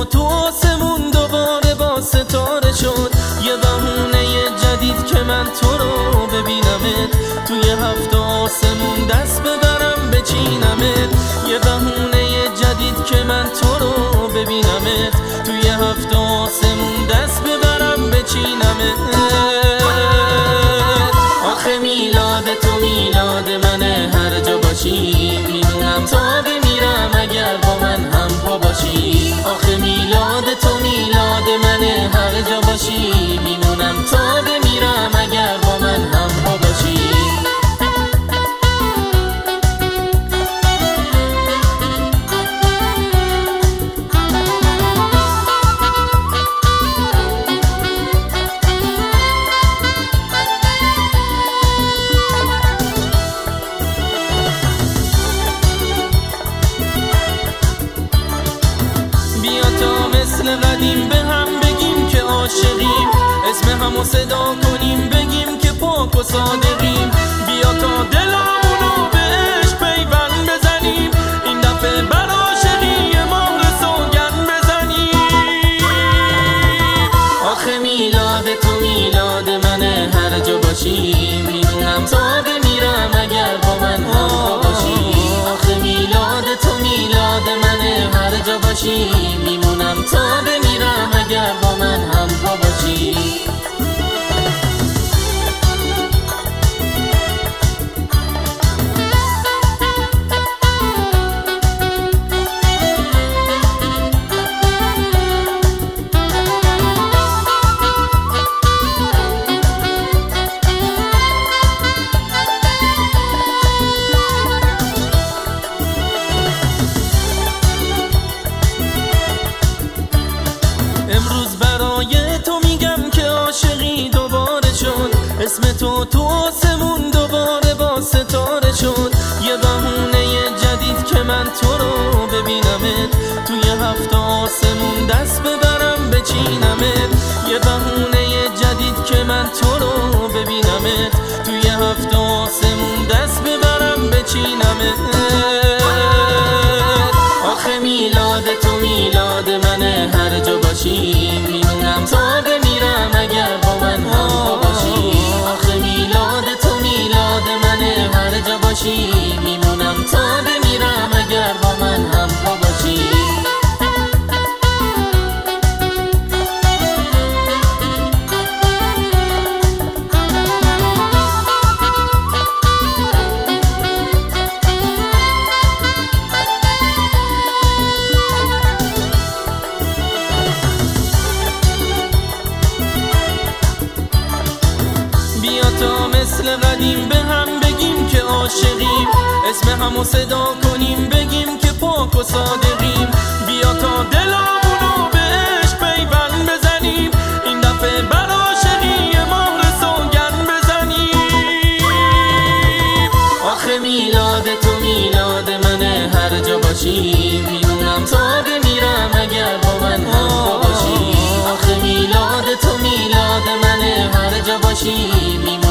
تو آسمون دوباره با ستاره شد. یه بهونه جدید که من تو رو ببینمت، توی هفت آسمون دست ببرم بچینمت. یه بهونه جدید که من تو رو ببینمت، توی هفت آسمون دست ببرم بچینمت. آخه میلاد تو میلاد منه، هر جا باشی میدونم تا بمیرم اگر با من هم پا باشی. آخه میلاد تو میلاد منه، هر جا باشی میدونم تا بمیرم اگر با من هم پا باشی. بیا تا مثل قدیم به هم بگیم که عاشقیم، اسم همو صدا کنیم بگیم که پاک و صادقیم. بیا تا دلمونو به عشق پیوند بزنیم، این دفعه بر عاشقی مهر سوگند بزنیم. آخه میلاد تو میلاد منه، هر جا باشی میدونم تا بمیرم اگر با من هم باشی. آخه میلاد تو میلاد منه، هر جا باشی میمونم تا بمیرم اگر با من هم پا باشی. امروز برای تو میگم که عاشقی دوباره شد، اسم تو آسمون دوباره با ستاره شد. یه بهونه جدید که من تو رو ببینمت، توی هفت آسمون دست ببرم بچینمت. یه بهونه جدید که من تو رو ببینمت، توی هفت آسمون دست ببرم بچینمت. آخه میلاد تو میلاد منه، هر جا باشی میدونم تا بمیرم اگر با من هم باشی. آخه میلاد تو میلاد منه، هر جا باشی میمونم تا بمیرم اگر با من هم باشی. بیا تا مثل قدیم به هم بگیم که عاشقیم، اسم همو صدا کنیم بگیم که پاک و صادقیم. بیا تا دلمونو به عشق پیوند بزنیم، این دفعه بر عاشقی مهر سوگند بزنیم. آخه میلاد تو میلاد منه، هر جا باشی میدونم تا بمیرم اگر با من هم باشی. آخه میلاد تو میلاد منه، هر جا باشی میمونم